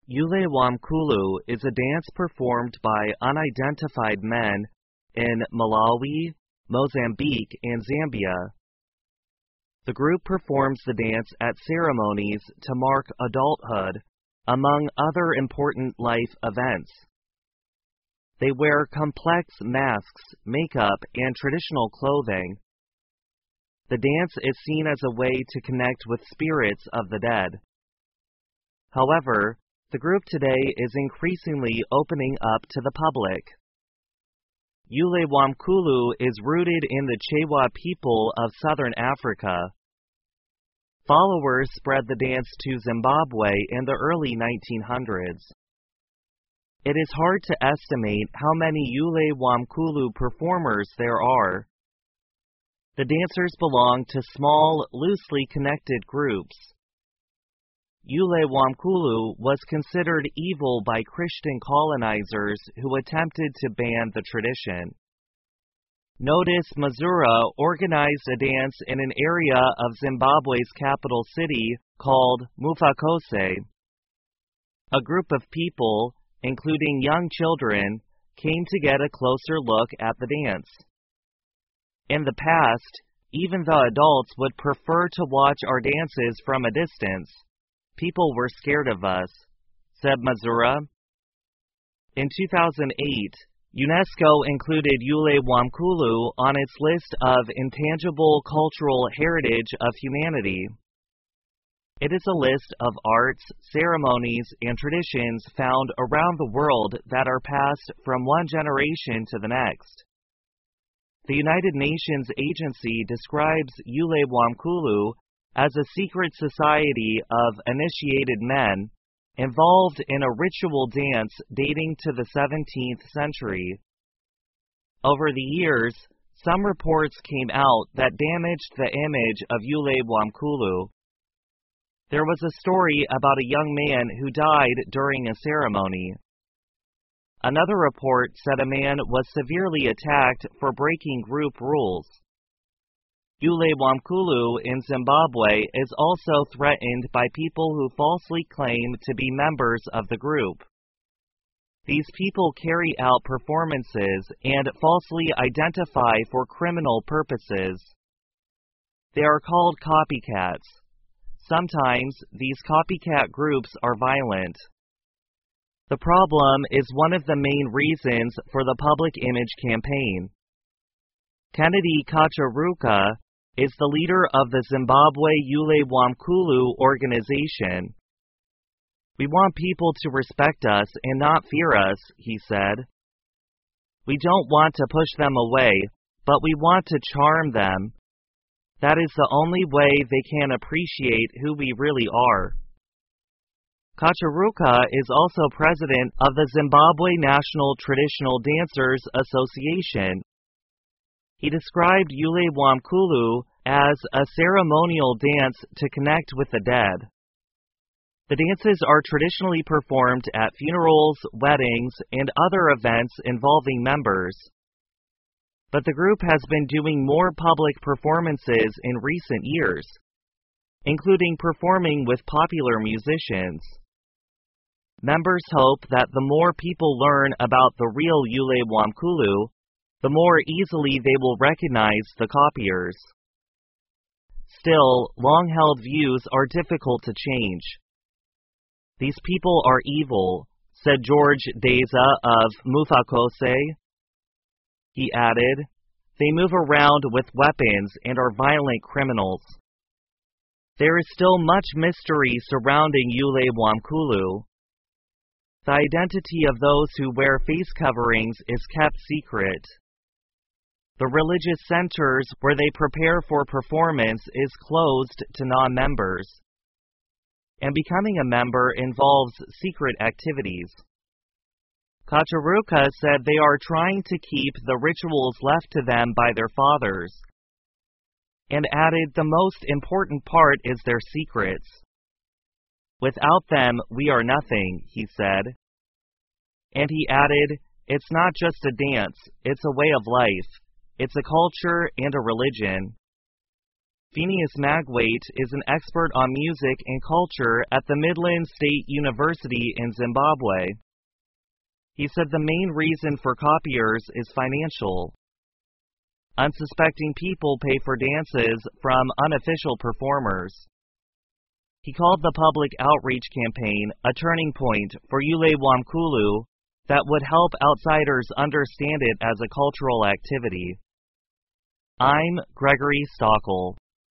Yule Wamkulu is a dance performed by unidentified men in Malawi, Mozambique, and Zambia. The group performs the dance at ceremonies to mark adulthood, among other important life events. They wear complex masks, makeup, and traditional clothing. The dance is seen as a way to connect with spirits of the dead. However, the group today is increasingly opening up to the public. Yule Wamkulu is rooted in the Chewa people of southern Africa. Followers spread the dance to Zimbabwe in the early 1900s. It is hard to estimate how many Yule Wamkulu performers there are. The dancers belong to small, loosely connected groups. Yule Wamkulu was considered evil by Christian colonizers who attempted to ban the tradition. Notice Mazura organized a dance in an area of Zimbabwe's capital city called Mufakose. A group of people, including young children, came to get a closer look at the dance. In the past, even the adults would prefer to watch our dances from a distance. People were scared of us, said Mazura. In 2008, UNESCO included Yule Wamkulu on its list of intangible cultural heritage of humanity. It is a list of arts, ceremonies, and traditions found around the world that are passed from one generation to the next. The United Nations agency describes Yule Wamkulu as a secret society of initiated men involved in a ritual dance dating to the 17th century. Over the years, some reports came out that damaged the image of Yule Wamkulu. There was a story about a young man who died during a ceremony. Another report said a man was severely attacked for breaking group rules. Yule Wamkulu in Zimbabwe is also threatened by people who falsely claim to be members of the group. These people carry out performances and falsely identify for criminal purposes. They are called copycats. Sometimes these copycat groups are violent. The problem is one of the main reasons for the public image campaign. Kennedy Kacharuka is the leader of the Zimbabwe Yule Wamkulu organization. We want people to respect us and not fear us, he said. We don't want to push them away, but we want to charm them. That is the only way they can appreciate who we really are. Kacharuka is also president of the Zimbabwe National Traditional Dancers Association. He described Yule Wamkulu as a ceremonial dance to connect with the dead. The dances are traditionally performed at funerals, weddings, and other events involving members. But the group has been doing more public performances in recent years, including performing with popular musicians. Members hope that the more people learn about the real Yule Wamkulu, the more easily they will recognize the copiers. Still, long-held views are difficult to change. These people are evil, said George Deza of Mufakose. He added, they move around with weapons and are violent criminals. There is still much mystery surrounding Yule Wamkulu. The identity of those who wear face coverings is kept secret. The religious centers where they prepare for performance is closed to non-members. And becoming a member involves secret activities. Kacharuka said they are trying to keep the rituals left to them by their fathers, and added the most important part is their secrets. Without them, we are nothing, he said. And he added, it's not just a dance, it's a way of life. It's a culture and a religion. Phineas Magwait is an expert on music and culture at the Midland State University in Zimbabwe. He said the main reason for copiers is financial. Unsuspecting people pay for dances from unofficial performers. He called the public outreach campaign a turning point for Ule Wamkulu that would help outsiders understand it as a cultural activity. I'm Gregory Stockel.